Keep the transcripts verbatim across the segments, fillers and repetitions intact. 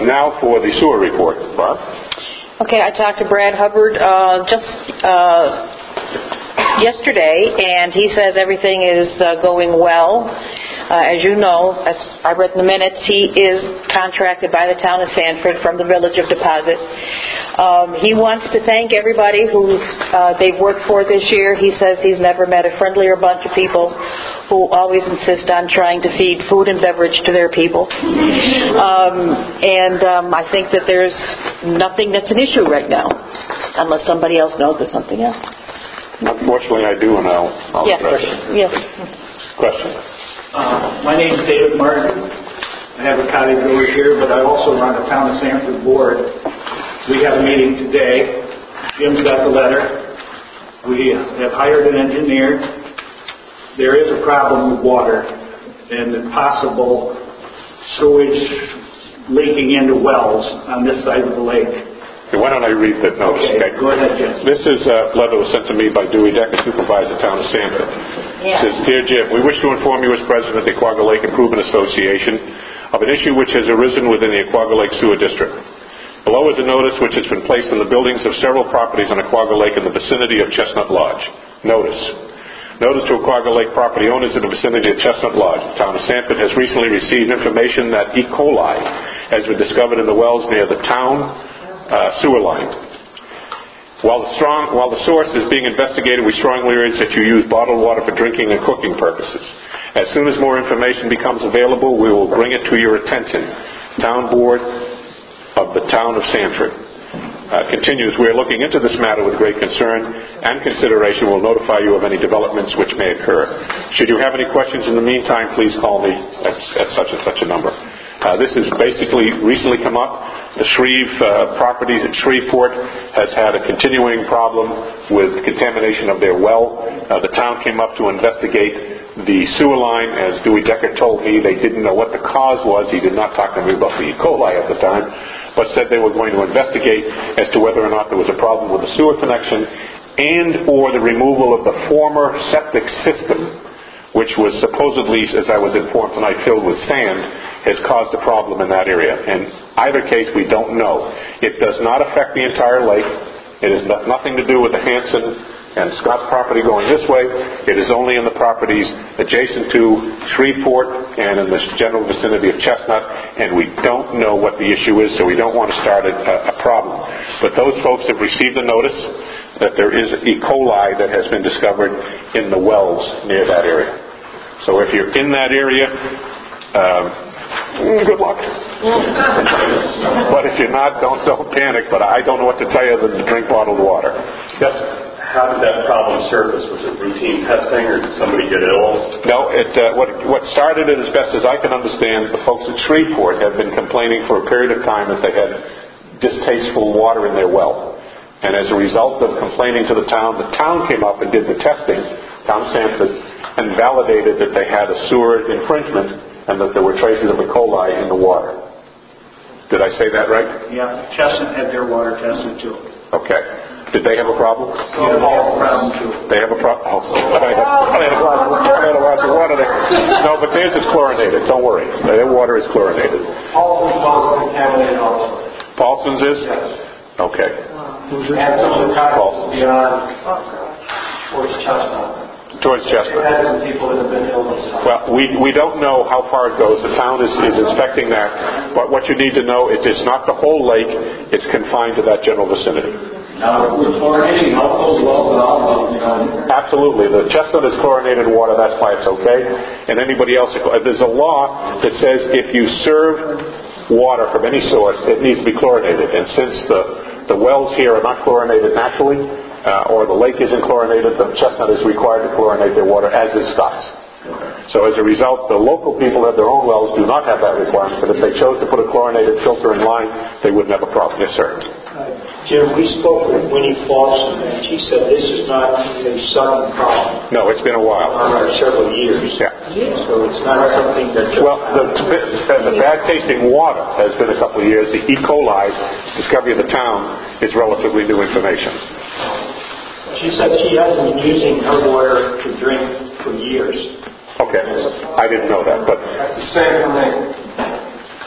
now for the sewer report. Barb? Okay, I talked to Brad Hubbard uh, just uh, yesterday, and he says everything is uh, going well. Uh, as you know, as I read in the minutes, he is contracted by the town of Sanford from the Village of Deposit. Um, he wants to thank everybody who uh, they've worked for this year. He says he's never met a friendlier bunch of people who always insist on trying to feed food and beverage to their people. Um, and um, I think that there's nothing that's an issue right now, unless somebody else knows there's something else. Unfortunately, I do, and I'll, I'll yes. address it. Yes. Question? Uh, my name is David Martin. I have a cottage over here, but I also run a town of Sanford board. We have a meeting today. Jim's got the letter. We have hired an engineer. There is a problem with water and the possible sewage leaking into wells on this side of the lake. Okay, why don't I read the notice? Okay, okay? Go ahead, Jim. This is a letter that was sent to me by Dewey Decker, supervisor, town of Sanford. Yeah. It says, Dear Jim, we wish to inform you as president of the Aquagga Lake Improvement Association of an issue which has arisen within the Aquagga Lake Sewer District. Below is a notice which has been placed on the buildings of several properties on Aquagga Lake in the vicinity of Chestnut Lodge. Notice. Notice to Aquagga Lake property owners in the vicinity of Chestnut Lodge. The town of Sanford has recently received information that E. coli has been discovered in the wells near the town uh, sewer line. While the, strong, while the source is being investigated, we strongly urge that you use bottled water for drinking and cooking purposes. As soon as more information becomes available, we will bring it to your attention. Town Board of the Town of Sanford. Uh, continues, we are looking into this matter with great concern and consideration. We'll notify you of any developments which may occur. Should you have any questions in the meantime, please call me at, at such and such a number. Uh, this has basically recently come up. The Shreve uh, properties at Shreveport has had a continuing problem with contamination of their well. Uh, the town came up to investigate the sewer line. As Dewey Decker told me, they didn't know what the cause was. He did not talk to me about the E. coli at the time, but said they were going to investigate as to whether or not there was a problem with the sewer connection and or the removal of the former septic system, which was supposedly, as I was informed tonight, filled with sand, has caused a problem in that area. In either case, we don't know. It does not affect the entire lake. It has nothing to do with the Hanson and Scott's property going this way. It is only in the properties adjacent to Shreveport and in the general vicinity of Chestnut, and we don't know what the issue is, so we don't want to start a, a problem. But those folks have received a notice that there is E. coli that has been discovered in the wells near that area. So if you're in that area, um, good luck. But if you're not, don't don't panic. But I don't know what to tell you other than to drink bottled water. Yes? How did that problem surface? Was it routine testing, or did somebody get ill? No, it uh, what what started it, as best as I can understand, the folks at Shreveport have been complaining for a period of time that they had distasteful water in their well. And as a result of complaining to the town, the town came up and did the testing, town Sanford, and validated that they had a sewer infringement and that there were traces of E. coli in the water. Did I say that right? Yeah, Chestnut had their water tested too. Okay. Did they have a problem? Yeah, they have a problem too. They have a problem? Oh, I had, I had a glass of, I had a glass of water there. No, but theirs is chlorinated. Don't worry. Their water is chlorinated. Paulson's was contaminated also. Paulson's is? Yes. Okay. And some of the cottages beyond towards Chestnut. Towards Chestnut. We've had some people that have been ill this time. Well, we, we don't know how far it goes. The town is, is inspecting that. But what you need to know is it's not the whole lake. It's confined to that general vicinity. Now, if we're fluoridating all those wells and all, you know. Absolutely. The Chestnut is chlorinated water. That's why it's okay. And anybody else, there's a law that says if you serve water from any source, it needs to be chlorinated. And since the, the wells here are not chlorinated naturally, Uh, or the lake isn't chlorinated, the Chestnut is required to chlorinate their water, as is Scott's. So as a result, the local people at their own wells do not have that requirement, but if they chose to put a chlorinated filter in line, they wouldn't have a problem. Yes, sir. Uh, Jim, we spoke with Winnie Flosson, and she said this is not a sudden problem. No, it's been a while. For several years. Yeah. So it's not something that... Well, the, the bad tasting water has been a couple of years. The E. coli discovery of the town is relatively new information. She said she hasn't been using her water to drink for years. Okay. I didn't know that, but... That's the same for me.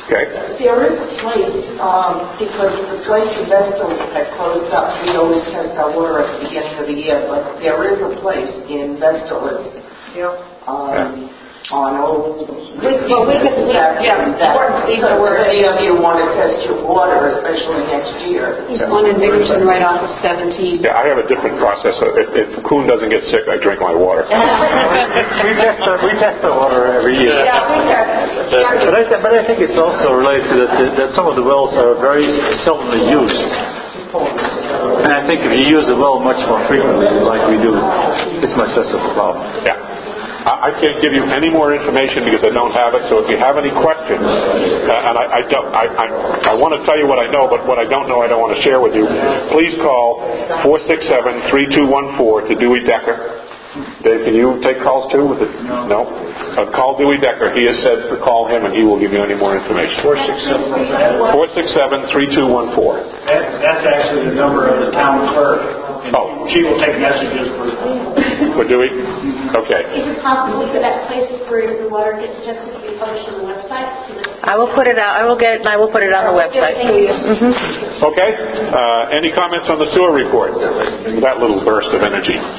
Okay? There is a place, um, because the place in Vestal had closed up. We always test our water at the beginning of the year, but there is a place in Vestal, um, on Old... Well, we can, yeah, important Steve, Because if any of you want to test your water, especially next year. There's one in Bickerton right off of seventeen. Yeah, I have a different process. If, if Kuhn doesn't get sick, I drink my water. We test the, we test the water every year. Yeah, we test. But I, th- but I think it's also related to that, that some of the wells are very seldomly used. And I think if you use the well much more frequently, like we do, it's much less of a problem. Yeah. I I can't give you any more information because I don't have it. So if you have any questions, uh, and I, I don't, I, I, I want to tell you what I know, but what I don't know, I don't want to share with you. Please call four six seven, three two one four to Dewey Decker. Dave, can you take calls too? With it? No. Uh, call Dewey Decker. He has said to call him, and he will give you any more information. four six seven. Four six seven, three two one four. That, that's actually the number of the town clerk. And Oh. She will take messages for... For Dewey? Okay. Is it possible for that place where the water gets tested to be published on the website? I will put it out, I will get it, and I will put it on the website. Okay. Uh, any comments on the sewer report? That little burst of energy.